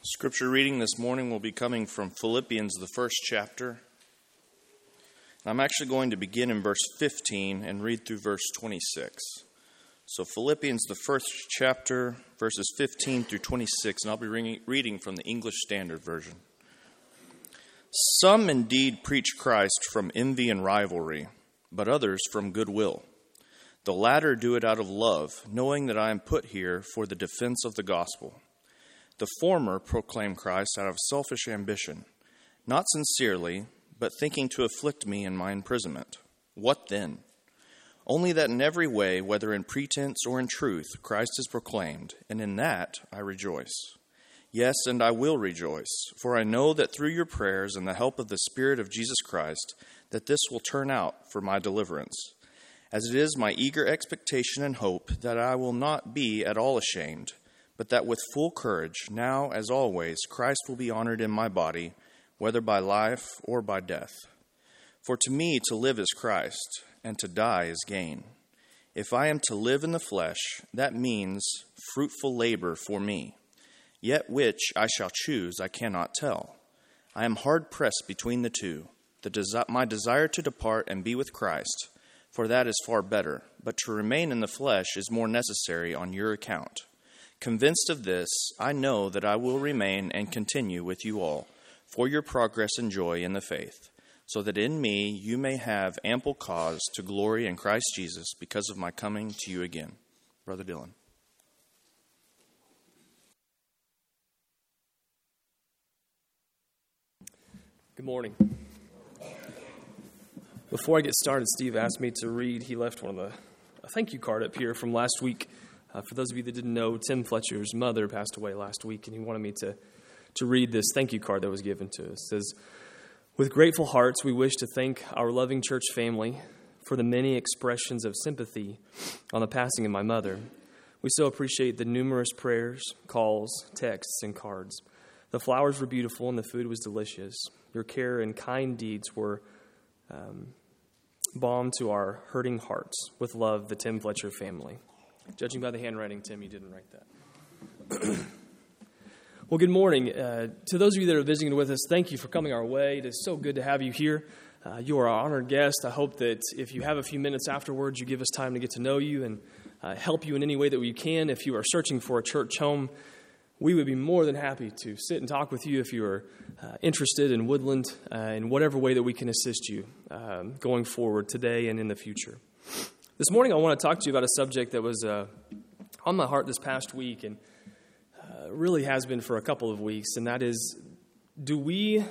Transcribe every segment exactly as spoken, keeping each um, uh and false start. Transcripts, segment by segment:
Scripture reading this morning will be coming from Philippians, the first chapter. I'm actually going to begin in verse fifteen and read through verse twenty-six. So Philippians, the first chapter, verses fifteen through twenty-six, and I'll be reading from the English Standard Version. Some indeed preach Christ from envy and rivalry, but others from goodwill. The latter do it out of love, knowing that I am put here for the defense of the gospel. The former proclaim Christ out of selfish ambition, not sincerely, but thinking to afflict me in my imprisonment. What then? Only that in every way, whether in pretense or in truth, Christ is proclaimed, and in that I rejoice. Yes, and I will rejoice, for I know that through your prayers and the help of the Spirit of Jesus Christ, that this will turn out for my deliverance. As it is my eager expectation and hope that I will not be at all ashamed, but that with full courage, now as always, Christ will be honored in my body, whether by life or by death. For to me to live is Christ, and to die is gain. If I am to live in the flesh, that means fruitful labor for me. Yet which I shall choose I cannot tell. I am hard pressed between the two, the desi- my desire to depart and be with Christ, for that is far better, but to remain in the flesh is more necessary on your account. Convinced of this, I know that I will remain and continue with you all for your progress and joy in the faith, so that in me you may have ample cause to glory in Christ Jesus because of my coming to you again. Brother Dylan. Good morning. Before I get started, Steve asked me to read. He left one of the a thank you card up here from last week. Uh, for those of you that didn't know, Tim Fletcher's mother passed away last week, and he wanted me to, to read this thank you card that was given to us. It says, with grateful hearts, we wish to thank our loving church family for the many expressions of sympathy on the passing of my mother. We so appreciate the numerous prayers, calls, texts, and cards. The flowers were beautiful, and the food was delicious. Your care and kind deeds were um, balm to our hurting hearts. With love, the Tim Fletcher family. Judging by the handwriting, Tim, you didn't write that. Well, good morning. Uh, to those of you that are visiting with us, thank you for coming our way. It is so good to have you here. Uh, you are our honored guest. I hope that if you have a few minutes afterwards, you give us time to get to know you and uh, help you in any way that we can. If you are searching for a church home, we would be more than happy to sit and talk with you if you are uh, interested in Woodland uh, in whatever way that we can assist you um, going forward today and in the future. This morning, I want to talk to you about a subject that was uh, on my heart this past week and uh, really has been for a couple of weeks, and that is, do we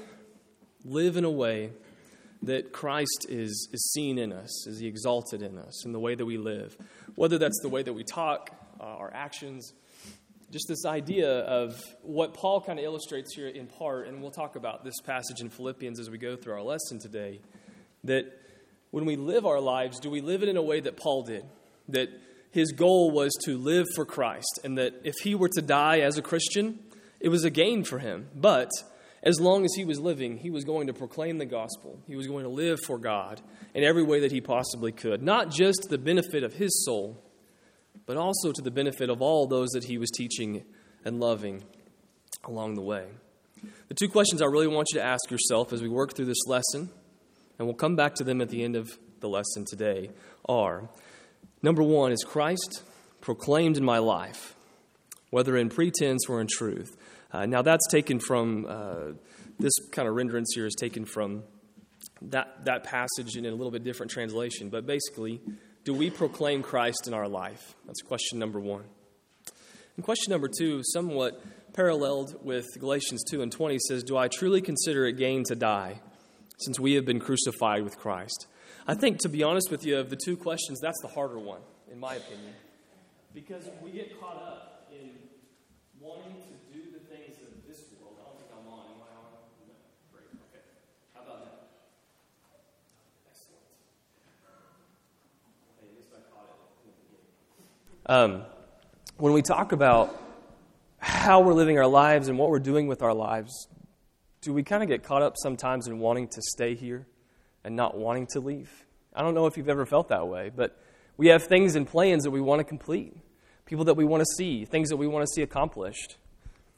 live in a way that Christ is, is seen in us, is he exalted in us, in the way that we live? Whether that's the way that we talk, uh, our actions, just this idea of what Paul kind of illustrates here in part, and we'll talk about this passage in Philippians as we go through our lesson today, that when we live our lives, do we live it in a way that Paul did? That his goal was to live for Christ, and that if he were to die as a Christian, it was a gain for him. But as long as he was living, he was going to proclaim the gospel. He was going to live for God in every way that he possibly could. Not just to the benefit of his soul, but also to the benefit of all those that he was teaching and loving along the way. The two questions I really want you to ask yourself as we work through this lesson, and we'll come back to them at the end of the lesson today, are, number one, is Christ proclaimed in my life, whether in pretense or in truth? Uh, now that's taken from, uh, this kind of renderance here is taken from that, that passage in a little bit different translation. But basically, do we proclaim Christ in our life? That's question number one. And question number two, somewhat paralleled with Galatians two and twenty, says, do I truly consider it gain to die, since we have been crucified with Christ? I think, to be honest with you, of the two questions, that's the harder one, in my opinion. Because we get caught up in wanting to do the things of this world. I don't think I'm on. Am I on? No. Great. Okay. How about that? Excellent. Hey, at least I caught it in the beginning. Um, when we talk about how we're living our lives and what we're doing with our lives, do we kind of get caught up sometimes in wanting to stay here and not wanting to leave? I don't know if you've ever felt that way, but we have things and plans that we want to complete, people that we want to see, things that we want to see accomplished.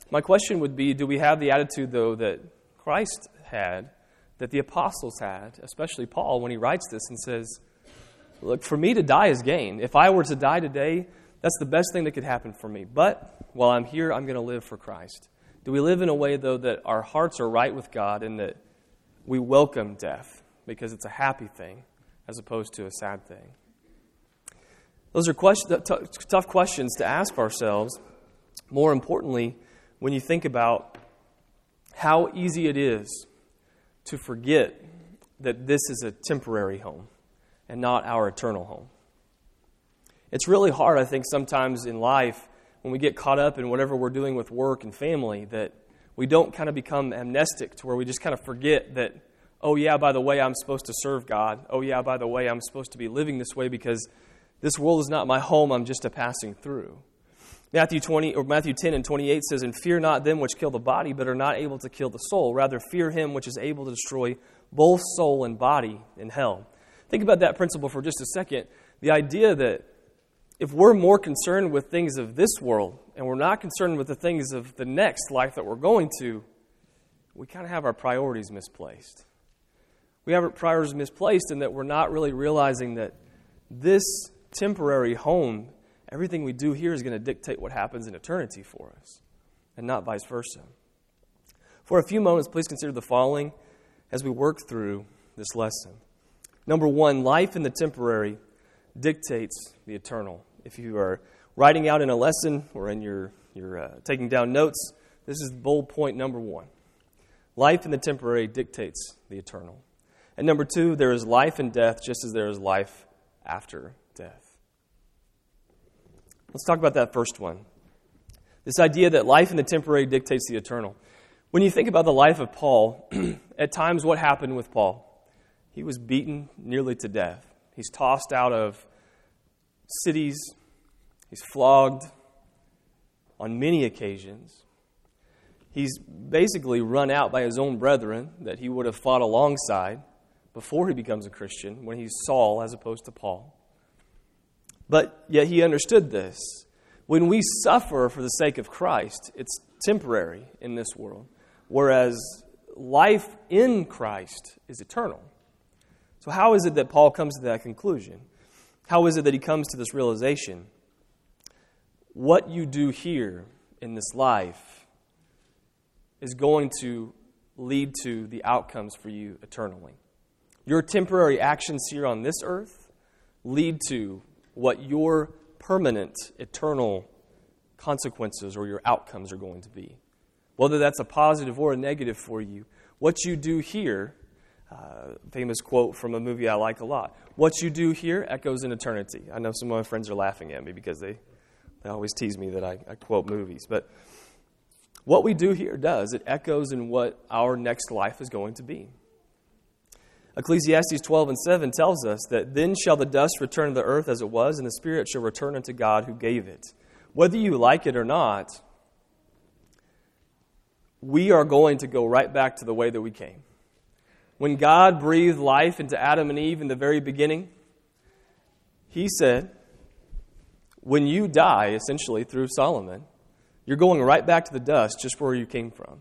My question would be, do we have the attitude, though, that Christ had, that the apostles had, especially Paul, when he writes this and says, look, for me to die is gain. If I were to die today, that's the best thing that could happen for me. But while I'm here, I'm going to live for Christ. Do we live in a way, though, that our hearts are right with God and that we welcome death because it's a happy thing as opposed to a sad thing? Those are question, t- tough questions to ask ourselves. More importantly, when you think about how easy it is to forget that this is a temporary home and not our eternal home. It's really hard, I think, sometimes in life when we get caught up in whatever we're doing with work and family that we don't kind of become amnestic to where we just kind of forget that, oh yeah, by the way, I'm supposed to serve God. Oh yeah, by the way, I'm supposed to be living this way because this world is not my home, I'm just a passing through. Matthew twenty or Matthew ten and twenty-eight says, "And fear not them which kill the body, but are not able to kill the soul. Rather fear him which is able to destroy both soul and body in hell." Think about that principle for just a second. The idea that if we're more concerned with things of this world and we're not concerned with the things of the next life that we're going to, we kind of have our priorities misplaced. We have our priorities misplaced in that we're not really realizing that this temporary home, everything we do here is going to dictate what happens in eternity for us, and not vice versa. For a few moments, please consider the following as we work through this lesson. Number one, life in the temporary dictates the eternal. If you are writing out in a lesson or in your, your uh, taking down notes, this is bold point number one. Life in the temporary dictates the eternal. And number two, there is life in death just as there is life after death. Let's talk about that first one. This idea that life in the temporary dictates the eternal. When you think about the life of Paul, at times what happened with Paul? He was beaten nearly to death. He's tossed out of cities. He's flogged on many occasions. He's basically run out by his own brethren that he would have fought alongside before he becomes a Christian, when he's Saul as opposed to Paul. But yet he understood this. When we suffer for the sake of Christ, it's temporary in this world, whereas life in Christ is eternal. So how is it that Paul comes to that conclusion? How is it that he comes to this realization? What you do here in this life is going to lead to the outcomes for you eternally. Your temporary actions here on this earth lead to what your permanent, eternal consequences or your outcomes are going to be. Whether that's a positive or a negative for you, what you do here, uh, famous quote from a movie I like a lot, what you do here echoes in eternity. I know some of my friends are laughing at me because they, they always tease me that I, I quote movies. But what we do here does, it echoes in what our next life is going to be. Ecclesiastes twelve and seven tells us that then shall the dust return to the earth as it was, and the spirit shall return unto God who gave it. Whether you like it or not, we are going to go right back to the way that we came. When God breathed life into Adam and Eve in the very beginning, He said, when you die, essentially through Solomon, you're going right back to the dust just where you came from.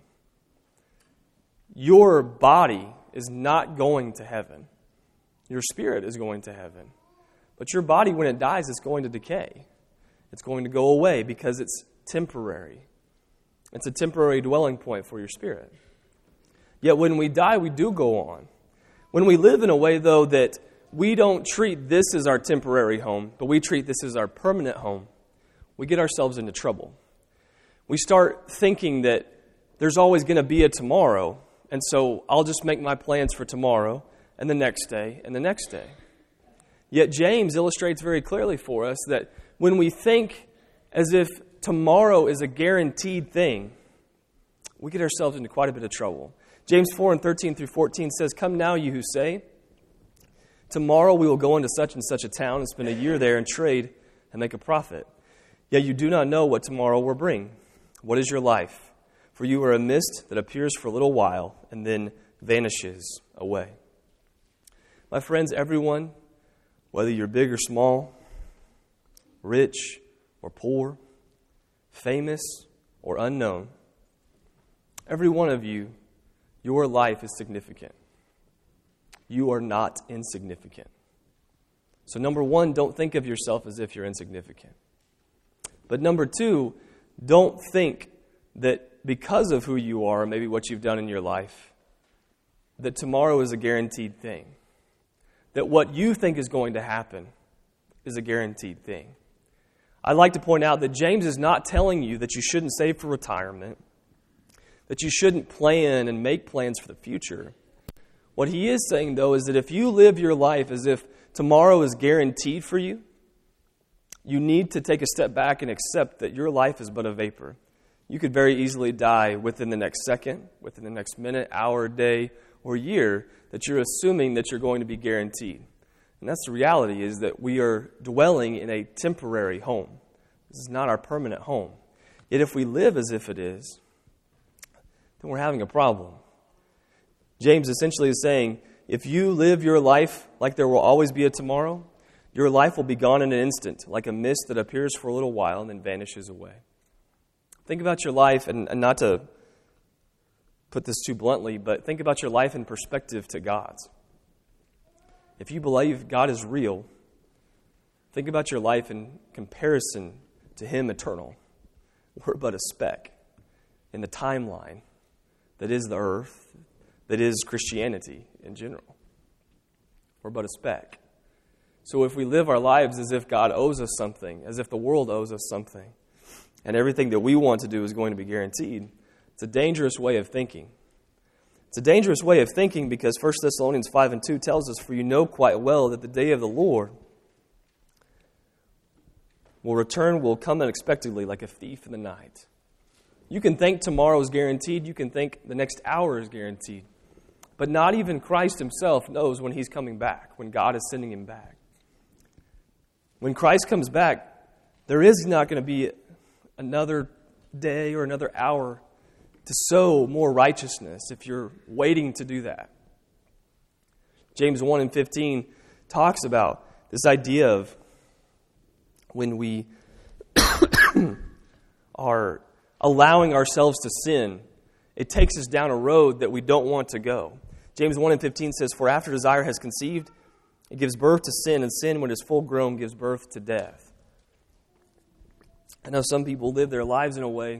Your body is not going to heaven. Your spirit is going to heaven. But your body, when it dies, is going to decay. It's going to go away because it's temporary. It's a temporary dwelling point for your spirit. Yet when we die, we do go on. When we live in a way, though, that we don't treat this as our temporary home, but we treat this as our permanent home, we get ourselves into trouble. We start thinking that there's always going to be a tomorrow, and so I'll just make my plans for tomorrow and the next day and the next day. Yet James illustrates very clearly for us that when we think as if tomorrow is a guaranteed thing, we get ourselves into quite a bit of trouble. James four and thirteen through fourteen says, "Come now, you who say, tomorrow we will go into such and such a town and spend a year there and trade and make a profit. Yet you do not know what tomorrow will bring. What is your life? For you are a mist that appears for a little while and then vanishes away." My friends, everyone, whether you're big or small, rich or poor, famous or unknown, Every one of you, your life is significant. You are not insignificant. So number one, don't think of yourself as if you're insignificant. But number two, don't think that because of who you are, maybe what you've done in your life, that tomorrow is a guaranteed thing. That what you think is going to happen is a guaranteed thing. I'd like to point out that James is not telling you that you shouldn't save for retirement, that you shouldn't plan and make plans for the future. What he is saying, though, is that if you live your life as if tomorrow is guaranteed for you, you need to take a step back and accept that your life is but a vapor. You could very easily die within the next second, within the next minute, hour, day, or year, that you're assuming that you're going to be guaranteed. And that's the reality, is that we are dwelling in a temporary home. This is not our permanent home. Yet if we live as if it is, then we're having a problem. James essentially is saying, if you live your life like there will always be a tomorrow, your life will be gone in an instant, like a mist that appears for a little while and then vanishes away. Think about your life, and, and not to put this too bluntly, but think about your life in perspective to God's. If you believe God is real, think about your life in comparison to Him eternal. We're but a speck in the timeline that is the earth, that is Christianity in general. We're but a speck. So if we live our lives as if God owes us something, as if the world owes us something, and everything that we want to do is going to be guaranteed, it's a dangerous way of thinking. It's a dangerous way of thinking because First Thessalonians five and two tells us, "For you know quite well that the day of the Lord will return, will come unexpectedly like a thief in the night." You can think tomorrow is guaranteed. You can think the next hour is guaranteed. But not even Christ Himself knows when He's coming back, when God is sending Him back. When Christ comes back, there is not going to be another day or another hour to sow more righteousness if you're waiting to do that. James one and fifteen talks about this idea of when we are allowing ourselves to sin, it takes us down a road that we don't want to go. James one and fifteen says, "For after desire has conceived, it gives birth to sin, and sin, when it is full grown, gives birth to death." I know some people live their lives in a way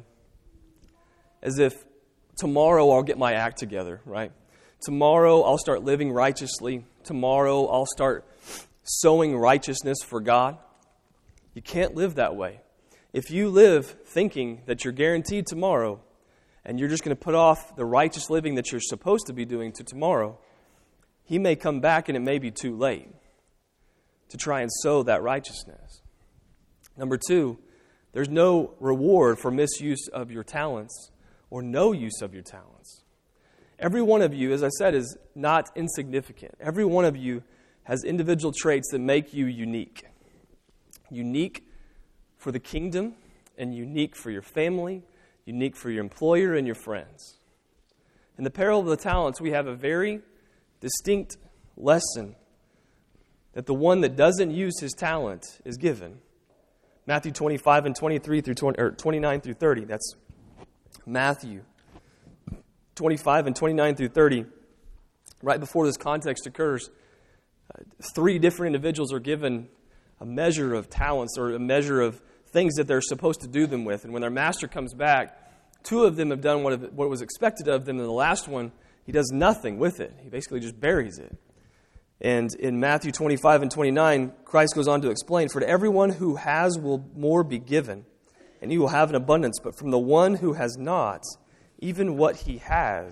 as if tomorrow I'll get my act together, right? Tomorrow I'll start living righteously. Tomorrow I'll start sowing righteousness for God. You can't live that way. If you live thinking that you're guaranteed tomorrow and you're just going to put off the righteous living that you're supposed to be doing to tomorrow, He may come back and it may be too late to try and sow that righteousness. Number two, there's no reward for misuse of your talents or no use of your talents. Every one of you, as I said, is not insignificant. Every one of you has individual traits that make you unique. Unique for the kingdom and unique for your family, unique for your employer and your friends. In the parable of the talents, we have a very distinct lesson that the one that doesn't use his talent is given. Matthew twenty-five and twenty-three through twenty, or twenty-nine through thirty. That's Matthew twenty-five and twenty-nine through thirty. Right before this context occurs, uh, three different individuals are given a measure of talents or a measure of things that they're supposed to do them with. And when their master comes back, two of them have done what, what was expected of them, and the last one, he does nothing with it. He basically just buries it. And in Matthew twenty-five and twenty-nine, Christ goes on to explain, "For to everyone who has will more be given, and he will have an abundance. But from the one who has not, even what he has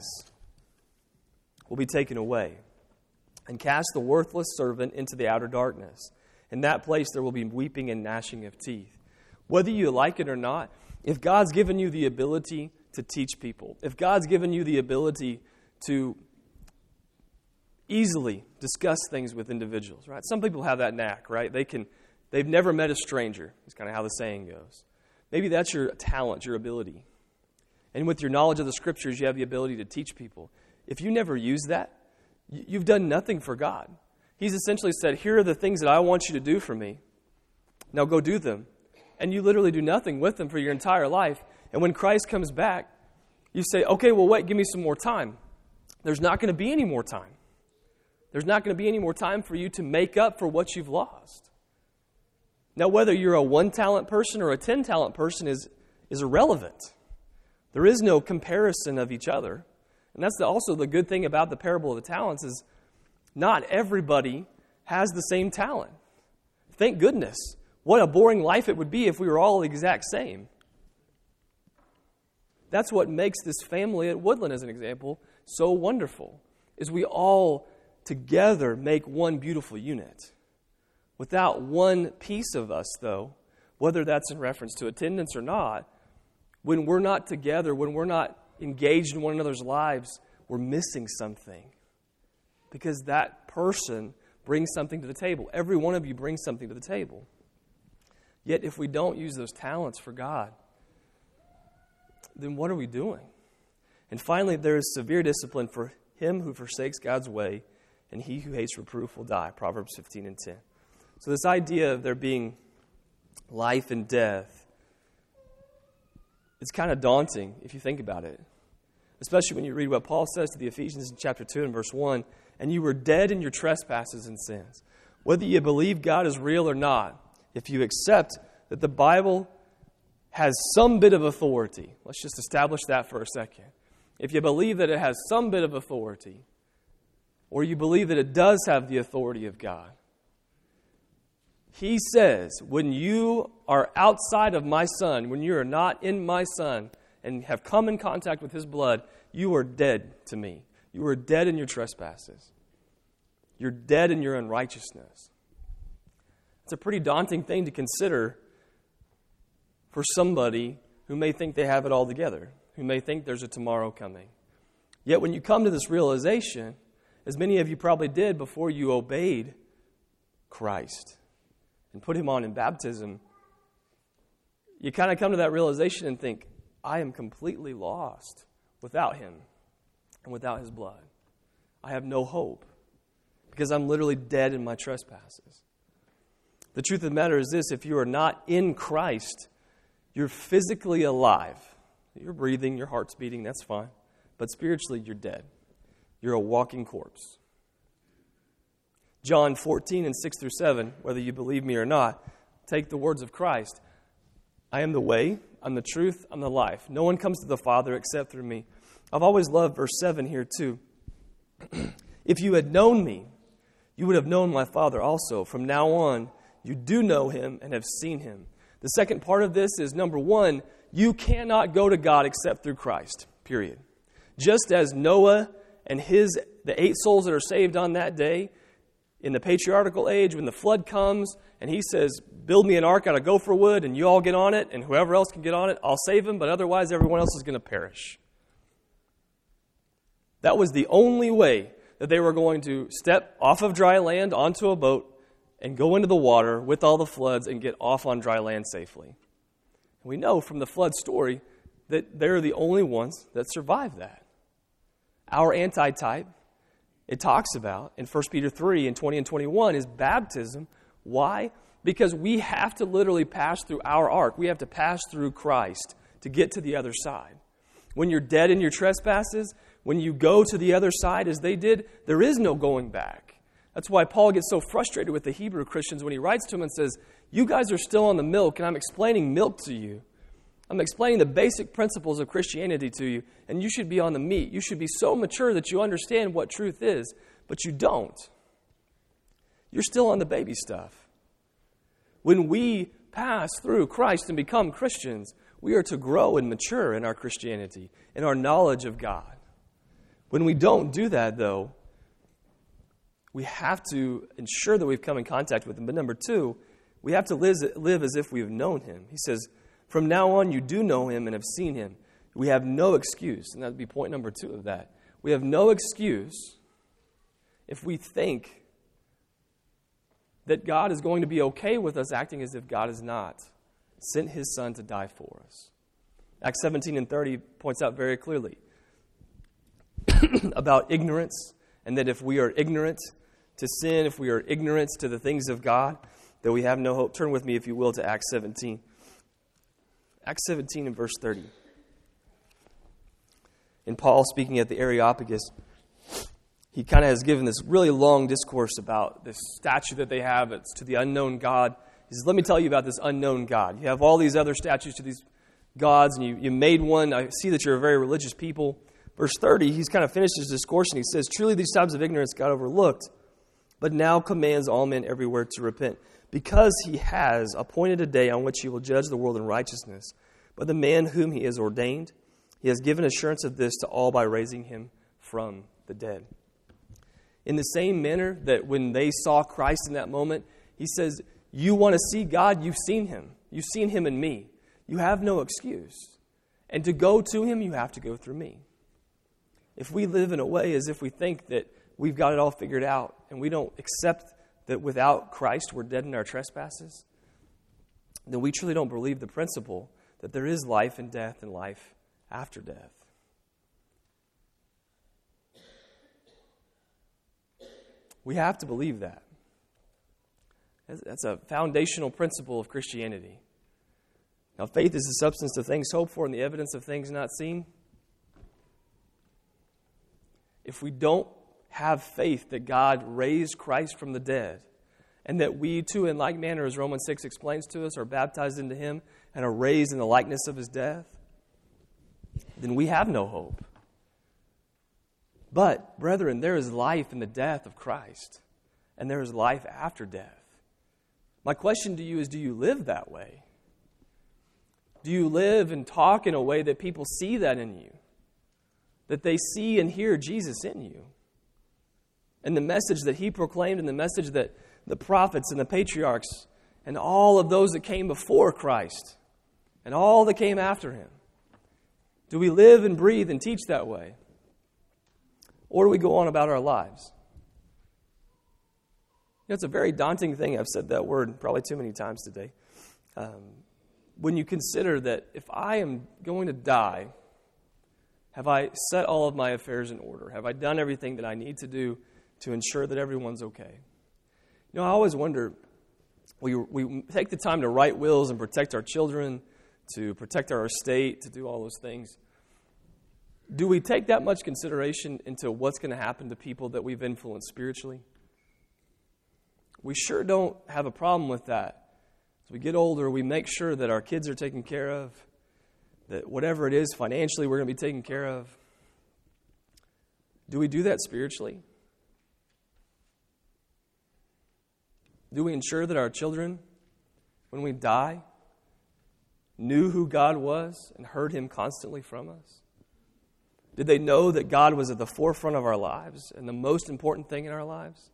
will be taken away. And cast the worthless servant into the outer darkness. In that place there will be weeping and gnashing of teeth." Whether you like it or not, if God's given you the ability to teach people, if God's given you the ability to easily discuss things with individuals, right? Some people have that knack, right? They can, they've never met a stranger. It's kind of how the saying goes. Maybe that's your talent, your ability. And with your knowledge of the Scriptures, you have the ability to teach people. If you never use that, you've done nothing for God. He's essentially said, here are the things that I want you to do for me. Now go do them. And you literally do nothing with them for your entire life. And when Christ comes back, You say, okay, well, wait, give me some more time. There's not going to be any more time. There's not going to be any more time for you to make up for what you've lost. Now, whether you're a one-talent person or a ten-talent person is, is irrelevant. There is no comparison of each other. And that's the, also the good thing about the parable of the talents is not everybody has the same talent. Thank goodness. What a boring life it would be if we were all the exact same. That's what makes this family at Woodland, as an example, so wonderful, is we all together make one beautiful unit. Without one piece of us, though, whether that's in reference to attendance or not, when we're not together, when we're not engaged in one another's lives, we're missing something. Because that person brings something to the table. Every one of you brings something to the table. Yet if we don't use those talents for God, then what are we doing? And finally, there is severe discipline for him who forsakes God's way, and he who hates reproof will die. Proverbs fifteen and ten. So this idea of there being life and death, it's kind of daunting if you think about it. Especially when you read what Paul says to the Ephesians in chapter two and verse one, and you were dead in your trespasses and sins. Whether you believe God is real or not, if you accept that the Bible has some bit of authority, let's just establish that for a second. If you believe that it has some bit of authority, or you believe that it does have the authority of God, he says, when you are outside of my Son, when you are not in my Son and have come in contact with his blood, you are dead to me. You are dead in your trespasses. You're dead in your unrighteousness. It's a pretty daunting thing to consider for somebody who may think they have it all together, who may think there's a tomorrow coming. Yet when you come to this realization, as many of you probably did before you obeyed Christ and put him on in baptism, you kind of come to that realization and think, I am completely lost without him and without his blood. I have no hope because I'm literally dead in my trespasses. The truth of the matter is this: if you are not in Christ, you're physically alive. You're breathing, your heart's beating, that's fine. But spiritually, you're dead. You're a walking corpse. John fourteen and six through seven, whether you believe me or not, take the words of Christ. I am the way, I'm the truth, I'm the life. No one comes to the Father except through me. I've always loved verse seven here too. If you had known me, you would have known my Father also. From now on, you do know him and have seen him. The second part of this is, number one, you cannot go to God except through Christ, period. Just as Noah and his the eight souls that are saved on that day, in the patriarchal age, when the flood comes, and he says, build me an ark out of gopher wood, and you all get on it, and whoever else can get on it, I'll save him, but otherwise everyone else is going to perish. That was the only way that they were going to step off of dry land onto a boat and go into the water with all the floods and get off on dry land safely. We know from the flood story that they're the only ones that survived that. Our antitype, it talks about in First Peter three and twenty and twenty-one, is baptism. Why? Because we have to literally pass through our ark. We have to pass through Christ to get to the other side. When you're dead in your trespasses, when you go to the other side as they did, there is no going back. That's why Paul gets so frustrated with the Hebrew Christians when he writes to them and says, you guys are still on the milk, and I'm explaining milk to you. I'm explaining the basic principles of Christianity to you, and you should be on the meat. You should be so mature that you understand what truth is, but you don't. You're still on the baby stuff. When we pass through Christ and become Christians, we are to grow and mature in our Christianity, in our knowledge of God. When we don't do that, though, we have to ensure that we've come in contact with him. But number two, we have to live, live as if we've known him. He says, from now on you do know him and have seen him. We have no excuse. And that would be point number two of that. We have no excuse if we think that God is going to be okay with us acting as if God has not sent his Son to die for us. Acts seventeen and thirty points out very clearly about ignorance, and that if we are ignorant to sin, if we are ignorant to the things of God, that we have no hope. Turn with me, if you will, to Acts seventeen. Acts seventeen and verse thirty. in Paul speaking at the Areopagus, he kind of has given this really long discourse about this statue that they have. It's to the unknown God. He says, let me tell you about this unknown God. You have all these other statues to these gods, and you, you made one. I see that you're a very religious people. Verse thirty, he's kind of finished his discourse, and he says, truly these times of ignorance got overlooked, but now commands all men everywhere to repent, because he has appointed a day on which he will judge the world in righteousness. But the man whom he has ordained, he has given assurance of this to all by raising him from the dead. In the same manner that when they saw Christ in that moment, he says, you want to see God? You've seen him. You've seen him in me. You have no excuse. And to go to him, you have to go through me. If we live in a way as if we think that we've got it all figured out and we don't accept that without Christ we're dead in our trespasses, then we truly don't believe the principle that there is life and death and life after death. We have to believe that. That's a foundational principle of Christianity. Now, faith is the substance of things hoped for and the evidence of things not seen. If we don't have faith that God raised Christ from the dead, and that we too, in like manner, as Romans six explains to us, are baptized into him and are raised in the likeness of his death, then we have no hope. But, brethren, there is life in the death of Christ, and there is life after death. My question to you is, do you live that way? Do you live and talk in a way that people see that in you? That they see and hear Jesus in you? And the message that he proclaimed and the message that the prophets and the patriarchs and all of those that came before Christ and all that came after him. Do we live and breathe and teach that way? Or do we go on about our lives? You know, it's a very daunting thing. I've said that word probably too many times today. Um, when you consider that if I am going to die, have I set all of my affairs in order? Have I done everything that I need to do to ensure that everyone's okay? You know, I always wonder, we, we take the time to write wills and protect our children, to protect our estate, to do all those things. Do we take that much consideration into what's going to happen to people that we've influenced spiritually? We sure don't have a problem with that. As we get older, we make sure that our kids are taken care of, that whatever it is financially we're going to be taken care of. Do we do that spiritually? Do we ensure that our children, when we die, knew who God was and heard him constantly from us? Did they know that God was at the forefront of our lives and the most important thing in our lives?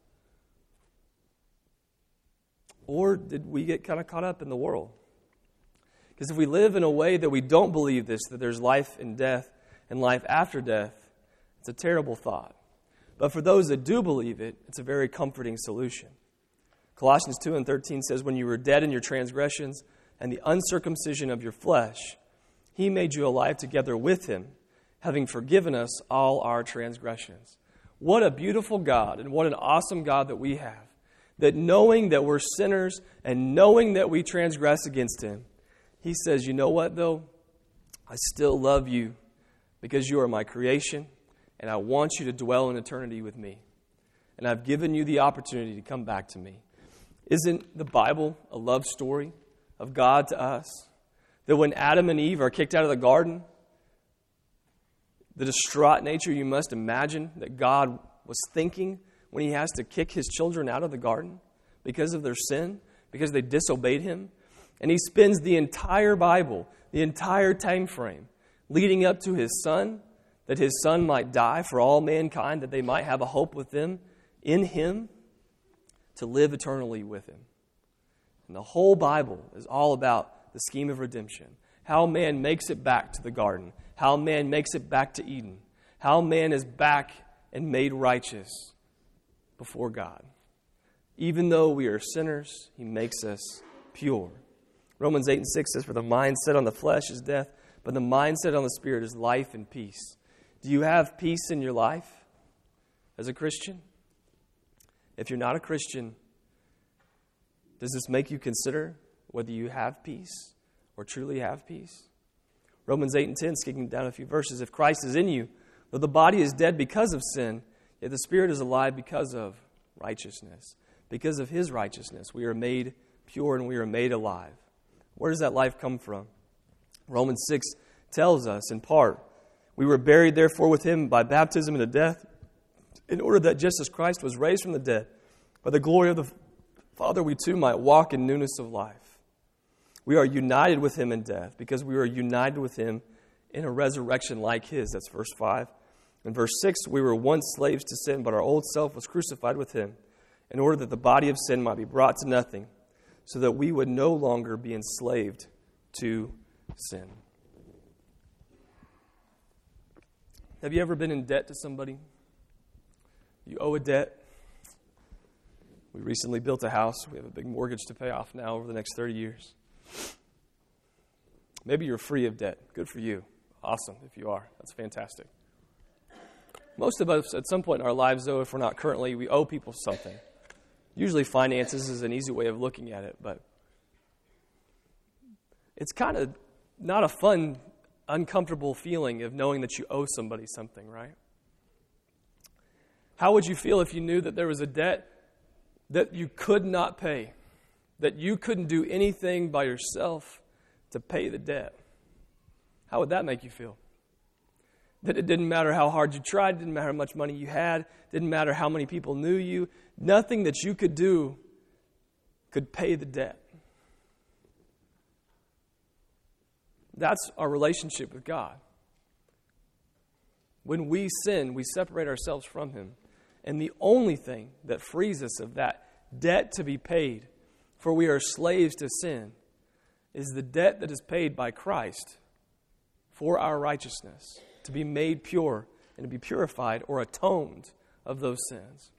Or did we get kind of caught up in the world? Because if we live in a way that we don't believe this, that there's life and death and life after death, it's a terrible thought. But for those that do believe it, it's a very comforting solution. Colossians two and thirteen says, when you were dead in your transgressions and the uncircumcision of your flesh, he made you alive together with him, having forgiven us all our transgressions. What a beautiful God and what an awesome God that we have. That knowing that we're sinners and knowing that we transgress against him, he says, you know what though? I still love you because you are my creation and I want you to dwell in eternity with me. And I've given you the opportunity to come back to me. Isn't the Bible a love story of God to us? That when Adam and Eve are kicked out of the garden, the distraught nature you must imagine that God was thinking when he has to kick his children out of the garden because of their sin, because they disobeyed him. And he spends the entire Bible, the entire time frame, leading up to his son, that his son might die for all mankind, that they might have a hope with them in him to live eternally with him. And the whole Bible is all about the scheme of redemption. How man makes it back to the garden. How man makes it back to Eden. How man is back and made righteous before God. Even though we are sinners, he makes us pure. Romans eight and six says, for the mind set on the flesh is death, but the mind set on the Spirit is life and peace. Do you have peace in your life as a Christian? If you're not a Christian, does this make you consider whether you have peace or truly have peace? Romans eight and ten, skipping down a few verses, if Christ is in you, Though the body is dead because of sin, yet the Spirit is alive because of righteousness. Because of His righteousness, we are made pure and we are made alive. Where does that life come from? Romans six tells us, in part, we were buried therefore with Him by baptism into death, in order that just as Christ was raised from the dead, by the glory of the Father, we too might walk in newness of life. We are united with Him in death, because we are united with Him in a resurrection like His. That's verse five. In verse six, we were once slaves to sin, but our old self was crucified with Him, in order that the body of sin might be brought to nothing, so that we would no longer be enslaved to sin. Have you ever been in debt to somebody? You owe a debt. We recently built a house. We have a big mortgage to pay off now over the next thirty years. Maybe you're free of debt. Good for you. Awesome if you are. That's fantastic. Most of us, at some point in our lives, though, if we're not currently, we owe people something. Usually finances is an easy way of looking at it, but it's kind of not a fun, uncomfortable feeling of knowing that you owe somebody something, right? How would you feel if you knew that there was a debt that you could not pay, that you couldn't do anything by yourself to pay the debt? How would that make you feel? That it didn't matter how hard you tried, didn't matter how much money you had, didn't matter how many people knew you, nothing that you could do could pay the debt. That's our relationship with God. When we sin, we separate ourselves from Him. And the only thing that frees us of that debt to be paid, for we are slaves to sin, is the debt that is paid by Christ for our righteousness, to be made pure and to be purified or atoned of those sins.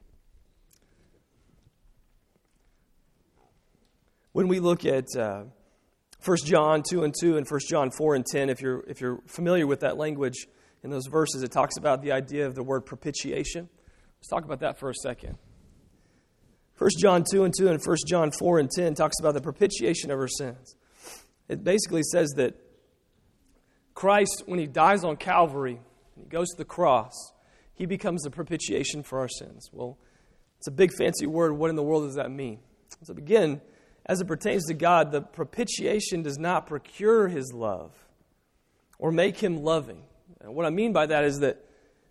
When we look at uh, First John two and two and First John four and ten, if you're, if you're familiar with that language in those verses, it talks about the idea of the word propitiation. Let's talk about that for a second. First John two and two and First John four and ten talks about the propitiation of our sins. It basically says that Christ, when He dies on Calvary, He goes to the cross, He becomes the propitiation for our sins. Well, it's a big fancy word. What in the world does that mean? So again, as it pertains to God, the propitiation does not procure His love or make Him loving. And what I mean by that is that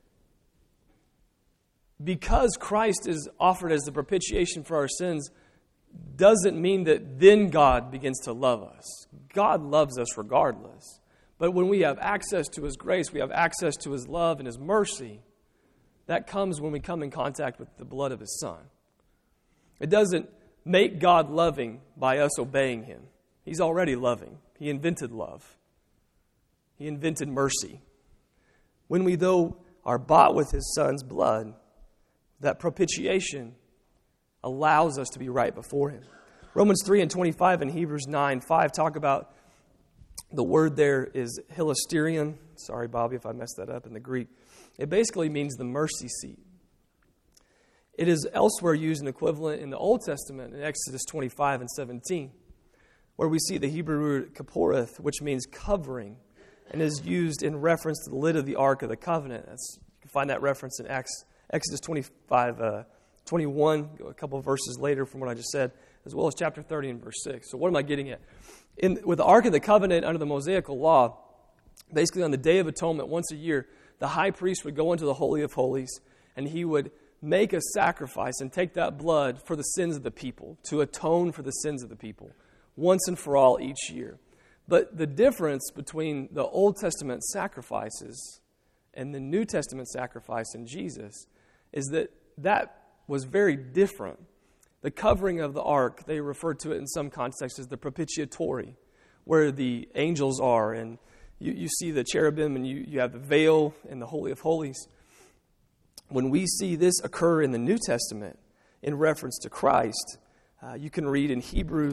because Christ is offered as the propitiation for our sins, doesn't mean that then God begins to love us. God loves us regardless. But when we have access to His grace, we have access to His love and His mercy, that comes when we come in contact with the blood of His Son. It doesn't make God loving by us obeying Him. He's already loving. He invented love. He invented mercy. When we, though, are bought with His Son's blood, that propitiation allows us to be right before Him. Romans three and twenty-five and Hebrews nine five talk about, the word there is hilasterion. Sorry, Bobby, if I messed that up in the Greek. It basically means the mercy seat. It is elsewhere used an equivalent in the Old Testament in Exodus twenty-five and seventeen, where we see the Hebrew word kaporeth, which means covering, and is used in reference to the lid of the Ark of the Covenant. That's, you can find that reference in Acts, Exodus twenty-five, uh, twenty-one, a couple of verses later from what I just said, as well as chapter thirty and verse six. So what am I getting at? In, with the Ark of the Covenant under the Mosaical law, basically on the Day of Atonement once a year, the high priest would go into the Holy of Holies and he would make a sacrifice and take that blood for the sins of the people, to atone for the sins of the people, once and for all each year. But the difference between the Old Testament sacrifices and the New Testament sacrifice in Jesus is that that was very different. The covering of the ark, they refer to it in some contexts as the propitiatory, where the angels are, and you, you see the cherubim, and you, you have the veil in the Holy of Holies. When we see this occur in the New Testament in reference to Christ, uh, you can read in Hebrews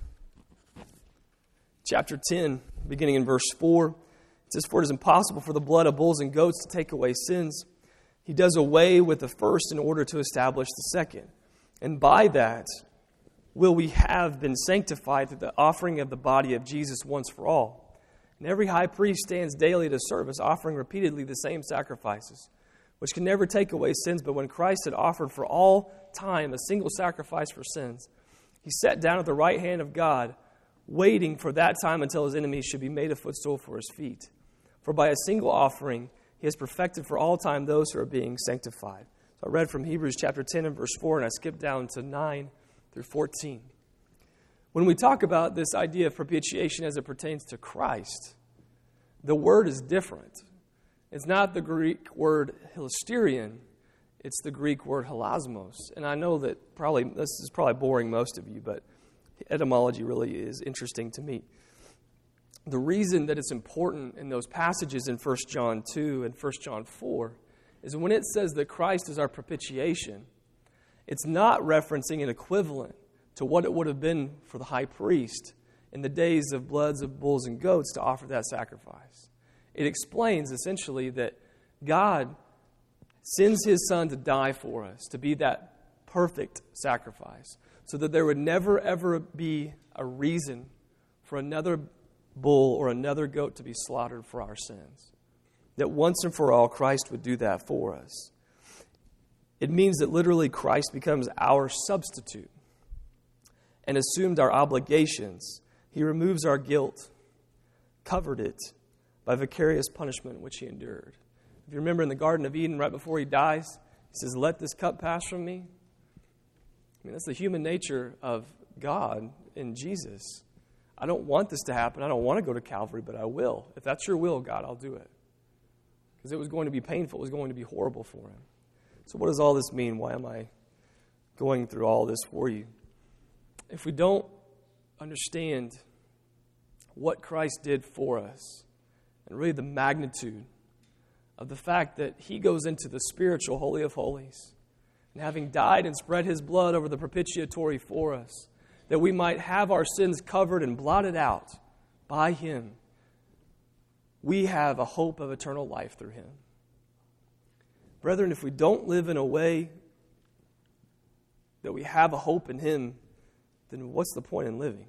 chapter ten, beginning in verse four. It says, "For it is impossible for the blood of bulls and goats to take away sins. He does away with the first in order to establish the second. And by that will we have been sanctified through the offering of the body of Jesus once for all. And every high priest stands daily to service, offering repeatedly the same sacrifices, which can never take away sins. But when Christ had offered for all time a single sacrifice for sins, he sat down at the right hand of God, waiting for that time until his enemies should be made a footstool for his feet. For by a single offering he has perfected for all time those who are being sanctified. So I read from Hebrews chapter ten and verse four, and I skipped down to nine through fourteen. When we talk about this idea of propitiation as it pertains to Christ, the word is different. It's not the Greek word hilasterion, it's the Greek word hilasmos. And I know that probably this is probably boring most of you, but etymology really is interesting to me. The reason that it's important in those passages in First John two and First John four is when it says that Christ is our propitiation, it's not referencing an equivalent to what it would have been for the high priest in the days of bloods of bulls and goats to offer that sacrifice. It explains essentially that God sends his Son to die for us, to be that perfect sacrifice, so that there would never, ever be a reason for another bull or another goat to be slaughtered for our sins. That once and for all, Christ would do that for us. It means that literally Christ becomes our substitute and assumed our obligations. He removes our guilt, covered it by vicarious punishment which he endured. If you remember in the Garden of Eden, right before he dies, he says, "Let this cup pass from me." I mean, that's the human nature of God in Jesus. I don't want this to happen. I don't want to go to Calvary, but I will. If that's your will, God, I'll do it. Because it was going to be painful. It was going to be horrible for him. So what does all this mean? Why am I going through all this for you? If we don't understand what Christ did for us, and really the magnitude of the fact that he goes into the spiritual Holy of Holies, and having died and spread his blood over the propitiatory for us, that we might have our sins covered and blotted out by him, we have a hope of eternal life through him. Brethren, if we don't live in a way that we have a hope in him, then what's the point in living?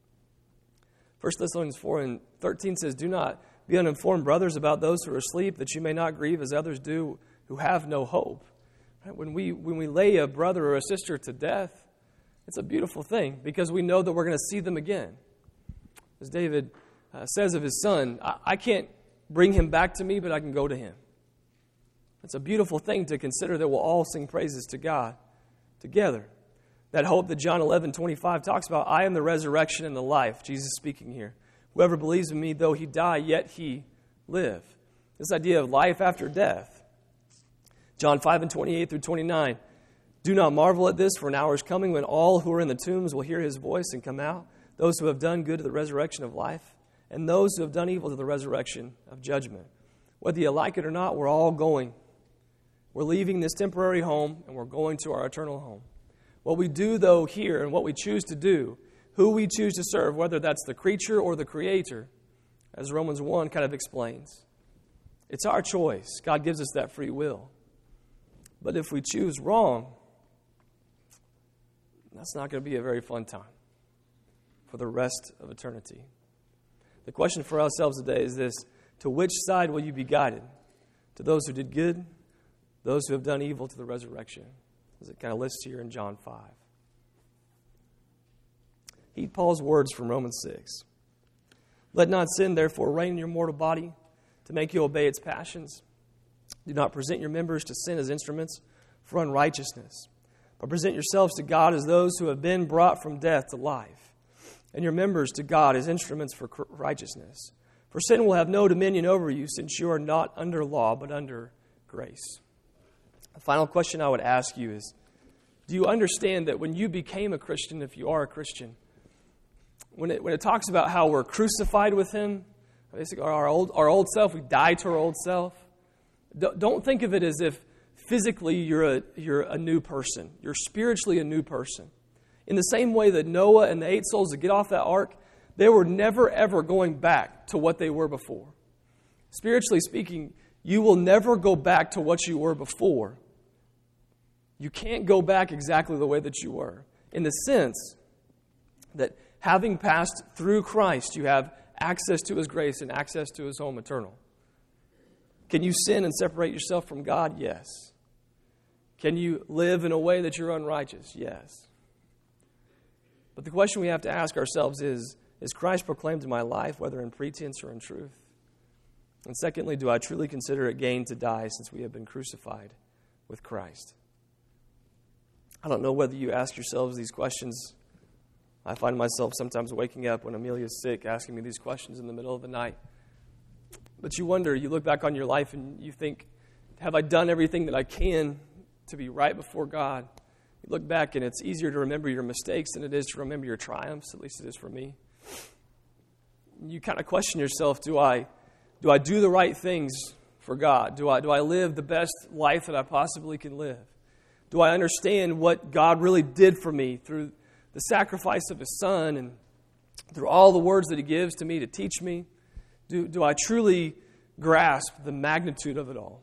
First Thessalonians four and thirteen says, "Do not be uninformed, brothers, about those who are asleep, that you may not grieve as others do who have no hope." Right? When we when we lay a brother or a sister to death, it's a beautiful thing because we know that we're going to see them again. As David uh, says of his son, I, I can't bring him back to me, but I can go to him. It's a beautiful thing to consider that we'll all sing praises to God together. That hope that John eleven twenty-five talks about, "I am the resurrection and the life." Jesus speaking here. "Whoever believes in me, though he die, yet he live." This idea of life after death. John five and twenty-eight through twenty-nine. "Do not marvel at this, for an hour is coming when all who are in the tombs will hear his voice and come out, those who have done good to the resurrection of life, and those who have done evil to the resurrection of judgment." Whether you like it or not, we're all going. We're leaving this temporary home, and we're going to our eternal home. What we do, though, here, and what we choose to do, who we choose to serve, whether that's the creature or the Creator, as Romans one kind of explains, it's our choice. God gives us that free will. But if we choose wrong, that's not going to be a very fun time for the rest of eternity. The question for ourselves today is this: to which side will you be guided? To those who did good, those who have done evil, to the resurrection, as it kind of lists here in John five. Heed Paul's words from Romans six. "Let not sin, therefore, reign in your mortal body to make you obey its passions. Do not present your members to sin as instruments for unrighteousness, but present yourselves to God as those who have been brought from death to life, and your members to God as instruments for righteousness. For sin will have no dominion over you, since you are not under law, but under grace." The final question I would ask you is, do you understand that when you became a Christian, if you are a Christian, when it, when it talks about how we're crucified with him, basically our old, our old self, we died to our old self, don't think of it as if physically you're a, you're a new person. You're spiritually a new person. In the same way that Noah and the eight souls that get off that ark, they were never, ever going back to what they were before. Spiritually speaking, you will never go back to what you were before. You can't go back exactly the way that you were, in the sense that having passed through Christ, you have access to His grace and access to His home eternal. Can you sin and separate yourself from God? Yes. Can you live in a way that you're unrighteous? Yes. But the question we have to ask ourselves is, is Christ proclaimed in my life, whether in pretense or in truth? And secondly, do I truly consider it gain to die since we have been crucified with Christ? I don't know whether you ask yourselves these questions. I find myself sometimes waking up when Amelia's sick, asking me these questions in the middle of the night. But you wonder, you look back on your life and you think, have I done everything that I can to be right before God? You look back and it's easier to remember your mistakes than it is to remember your triumphs, at least it is for me. You kind of question yourself, do I do I do the right things for God? Do I do I live the best life that I possibly can live? Do I understand what God really did for me through the sacrifice of His Son and through all the words that He gives to me to teach me? Do, do I truly grasp the magnitude of it all?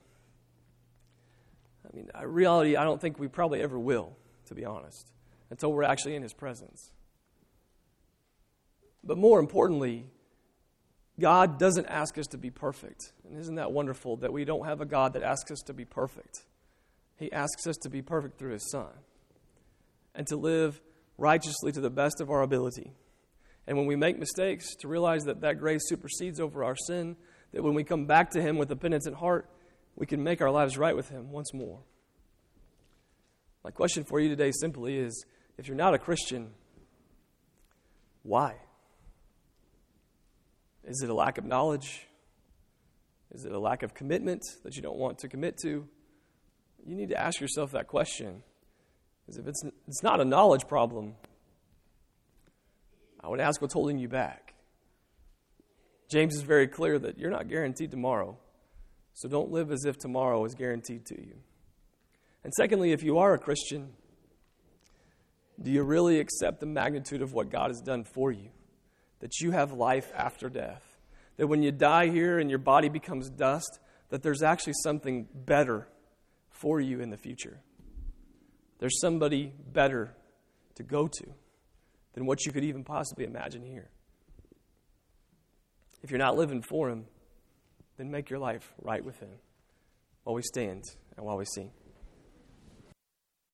I mean, in reality, I don't think we probably ever will, to be honest, until we're actually in His presence. But more importantly, God doesn't ask us to be perfect. And isn't that wonderful that we don't have a God that asks us to be perfect? He asks us to be perfect through His Son and to live righteously to the best of our ability. And when we make mistakes, to realize that that grace supersedes over our sin, that when we come back to Him with a penitent heart, we can make our lives right with Him once more. My question for you today simply is, if you're not a Christian, why? Is it a lack of knowledge? Is it a lack of commitment that you don't want to commit to? You need to ask yourself that question. Because if it's, it's not a knowledge problem, I would ask what's holding you back. James is very clear that you're not guaranteed tomorrow. So don't live as if tomorrow is guaranteed to you. And secondly, if you are a Christian, do you really accept the magnitude of what God has done for you? That you have life after death. That when you die here and your body becomes dust, that there's actually something better for you in the future. There's somebody better to go to than what you could even possibly imagine here. If you're not living for Him, then make your life right with Him while we stand and while we sing.